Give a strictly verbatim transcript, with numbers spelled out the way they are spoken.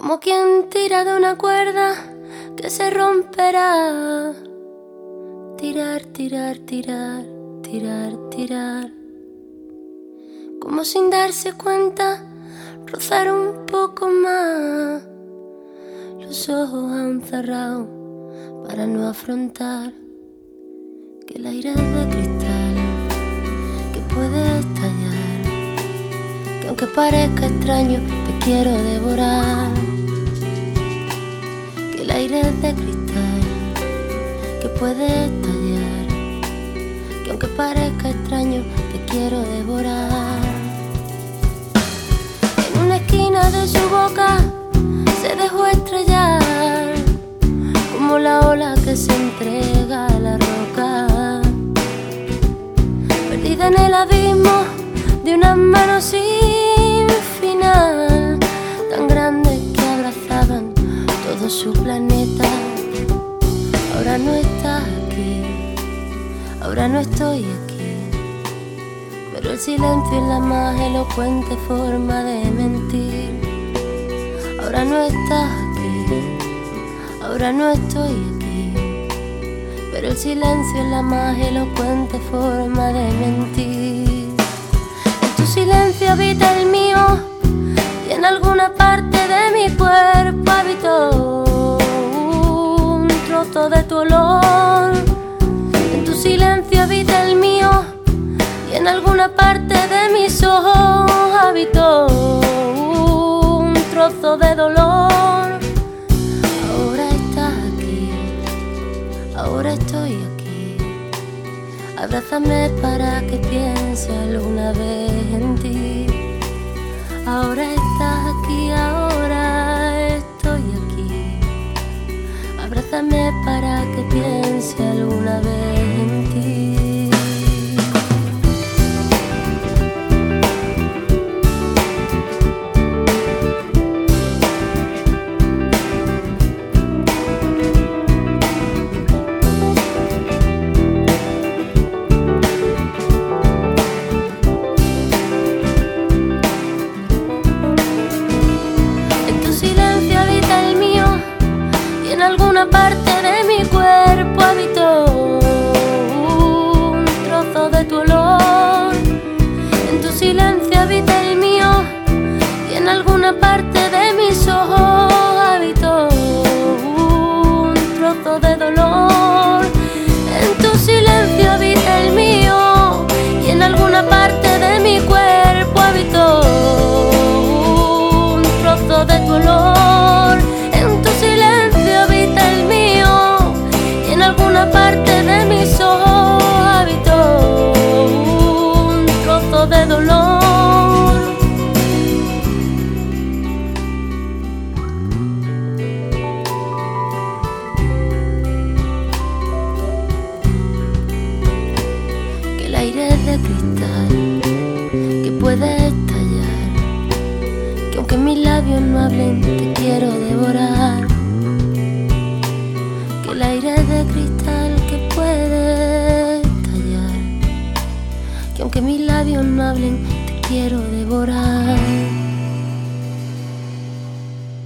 como quien tira de una cuerda que se romperá. Tirar, tirar, tirar, tirar, tirar. Como sin darse cuenta, rozar un poco más. Los ojos aún cerrados para no afrontar que el aire es de cristal, que puede estallar, que aunque parezca extraño te quiero devorar. Que el aire es de cristal, que puede estallar, que aunque parezca extraño te quiero devorar. En una esquina de su boca se dejó estrellar como la ola que se entrega a la roca, perdida en el abismo de unas manos sin final, tan grandes que abrazaban todo su planeta. Ahora no estás aquí, ahora no estoy aquí, pero el silencio es la más elocuente forma de mentir. Ahora no estás aquí, ahora no estoy aquí, pero el silencio es la más elocuente forma de mentir. En tu silencio habita el mío y en alguna parte de mi cuerpo habitó un trozo de tu olor. En tu silencio habita el mío y en alguna parte de mis ojos habitó un trozo de dolor. Ahora estás aquí, ahora estoy aquí, abrázame para que piense alguna vez en ti. Ahora estás aquí, ahora estoy aquí, abrázame para que piense alguna vez en ti. En alguna parte de mi cuerpo habitó un trozo de tu olor. En tu silencio habita el mío y en alguna parte de mis ojos habitó un trozo de dolor. En tu silencio habita el mío y en alguna parte de mi cuerpo habitó un trozo de tu olor. En tu silencio habita el mío y en alguna parte de mis ojos habitó un trozo de dolor. Que el aire es de cristal, que puede estallar, que aunque mis labios no hablen te quiero devorar. Que el aire es de cristal, que puede estallar, que aunque mis labios no hablen te quiero devorar.